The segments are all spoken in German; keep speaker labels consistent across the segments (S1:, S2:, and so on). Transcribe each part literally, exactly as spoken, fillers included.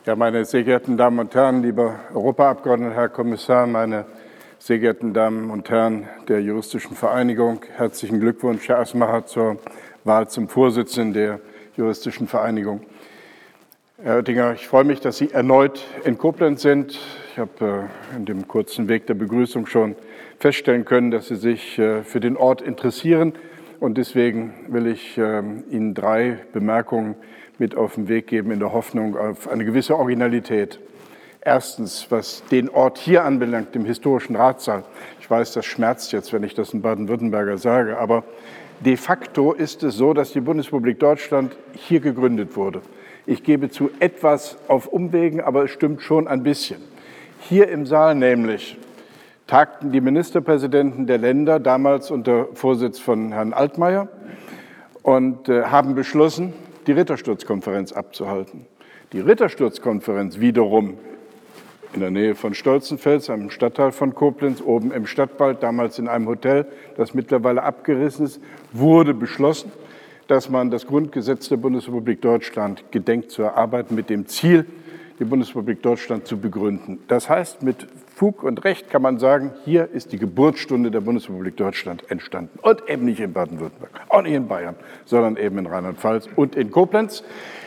S1: Ja, meine sehr geehrten Damen und Herren, lieber Europaabgeordneter, Herr Kommissar, meine sehr geehrten Damen und Herren der Juristischen Vereinigung, herzlichen Glückwunsch, Herr Asmacher, zur Wahl zum Vorsitzenden der Juristischen Vereinigung. Herr Oettinger, ich freue mich, dass Sie erneut in Koblenz sind. Ich habe in dem kurzen Weg der Begrüßung schon feststellen können, dass Sie sich für den Ort interessieren. Und deswegen will ich Ihnen drei Bemerkungen mit auf den Weg geben, in der Hoffnung auf eine gewisse Originalität. Erstens, was den Ort hier anbelangt, dem historischen Ratssaal. Ich weiß, das schmerzt jetzt, wenn ich das in Baden-Württemberger sage, aber de facto ist es so, dass die Bundesrepublik Deutschland hier gegründet wurde. Ich gebe zu, etwas auf Umwegen, aber es stimmt schon ein bisschen. Hier im Saal nämlich tagten die Ministerpräsidenten der Länder, damals unter Vorsitz von Herrn Altmaier, und äh, haben beschlossen, die Rittersturzkonferenz abzuhalten. Die Rittersturzkonferenz wiederum in der Nähe von Stolzenfels, einem Stadtteil von Koblenz, oben im Stadtwald, damals in einem Hotel, das mittlerweile abgerissen ist, wurde beschlossen, dass man das Grundgesetz der Bundesrepublik Deutschland gedenkt zu erarbeiten, mit dem Ziel, die Bundesrepublik Deutschland zu begründen. Das heißt, mit Fug und Recht kann man sagen, hier ist die Geburtsstunde der Bundesrepublik Deutschland entstanden. Und eben nicht in Baden-Württemberg, auch nicht in Bayern, sondern eben in Rheinland-Pfalz und in Koblenz,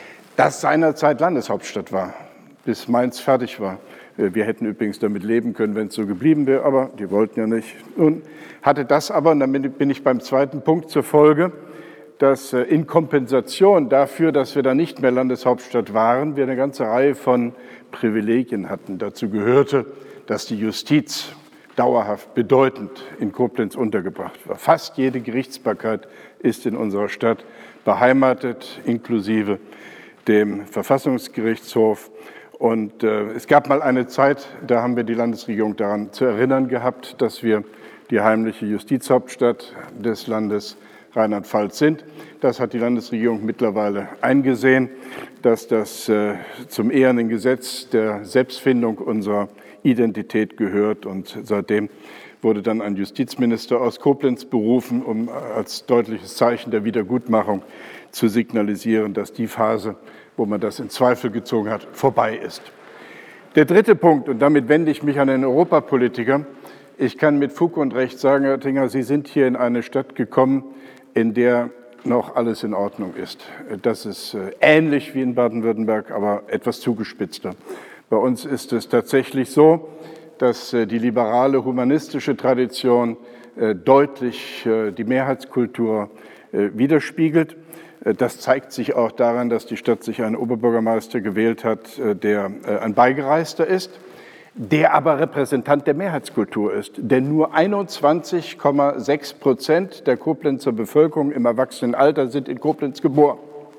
S1: das seinerzeit Landeshauptstadt war, bis Mainz fertig war. Wir hätten übrigens damit leben können, wenn es so geblieben wäre, aber die wollten ja nicht. Nun hatte das aber, und damit bin ich beim zweiten Punkt, zur Folge, dass in Kompensation dafür, dass wir da nicht mehr Landeshauptstadt waren, wir eine ganze Reihe von Privilegien hatten. Dazu gehörte, dass die Justiz dauerhaft bedeutend in Koblenz untergebracht war. Fast jede Gerichtsbarkeit ist in unserer Stadt beheimatet, inklusive dem Verfassungsgerichtshof. Und äh, es gab mal eine Zeit, da haben wir die Landesregierung daran zu erinnern gehabt, dass wir die heimliche Justizhauptstadt des Landes Rheinland-Pfalz sind. Das hat die Landesregierung mittlerweile eingesehen, dass das äh, zum ehernen Gesetz der Selbstfindung unserer Identität gehört. Und seitdem wurde dann ein Justizminister aus Koblenz berufen, um als deutliches Zeichen der Wiedergutmachung zu signalisieren, dass die Phase, wo man das in Zweifel gezogen hat, vorbei ist. Der dritte Punkt, und damit wende ich mich an den Europapolitiker. Ich kann mit Fug und Recht sagen, Herr Oettinger, Sie sind hier in eine Stadt gekommen, in der noch alles in Ordnung ist. Das ist ähnlich wie in Baden-Württemberg, aber etwas zugespitzter. Bei uns ist es tatsächlich so, dass die liberale humanistische Tradition deutlich die Mehrheitskultur widerspiegelt. Das zeigt sich auch daran, dass die Stadt sich einen Oberbürgermeister gewählt hat, der ein Beigereister ist, der aber Repräsentant der Mehrheitskultur ist. Denn nur einundzwanzig Komma sechs Prozent der Koblenzer Bevölkerung im Erwachsenenalter sind in Koblenz geboren.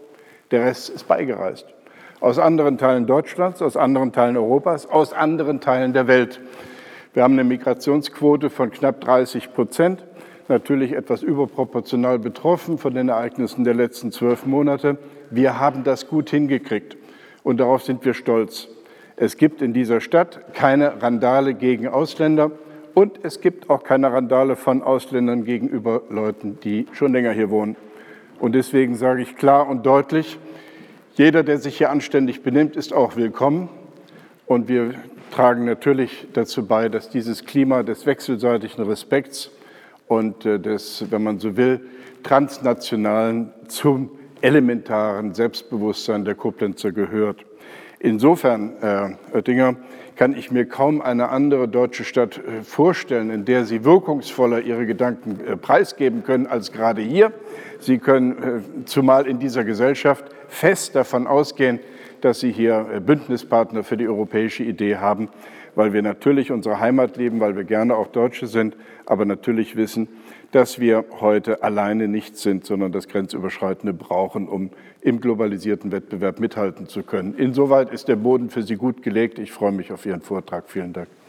S1: Der Rest ist beigereist. Aus anderen Teilen Deutschlands, aus anderen Teilen Europas, aus anderen Teilen der Welt. Wir haben eine Migrationsquote von knapp dreißig Prozent, natürlich etwas überproportional betroffen von den Ereignissen der letzten zwölf Monate. Wir haben das gut hingekriegt und darauf sind wir stolz. Es gibt in dieser Stadt keine Randale gegen Ausländer und es gibt auch keine Randale von Ausländern gegenüber Leuten, die schon länger hier wohnen. Und deswegen sage ich klar und deutlich, jeder, der sich hier anständig benimmt, ist auch willkommen. Und wir tragen natürlich dazu bei, dass dieses Klima des wechselseitigen Respekts und des, wenn man so will, transnationalen zum elementaren Selbstbewusstsein der Koblenzer gehört. Insofern, Herr Oettinger, kann ich mir kaum eine andere deutsche Stadt vorstellen, in der Sie wirkungsvoller Ihre Gedanken preisgeben können als gerade hier. Sie können zumal in dieser Gesellschaft fest davon ausgehen, dass Sie hier Bündnispartner für die europäische Idee haben, weil wir natürlich unsere Heimat lieben, weil wir gerne auch Deutsche sind, aber natürlich wissen, dass wir heute alleine nicht sind, sondern das Grenzüberschreitende brauchen, um im globalisierten Wettbewerb mithalten zu können. Insoweit ist der Boden für Sie gut gelegt. Ich freue mich auf Ihren Vortrag. Vielen Dank.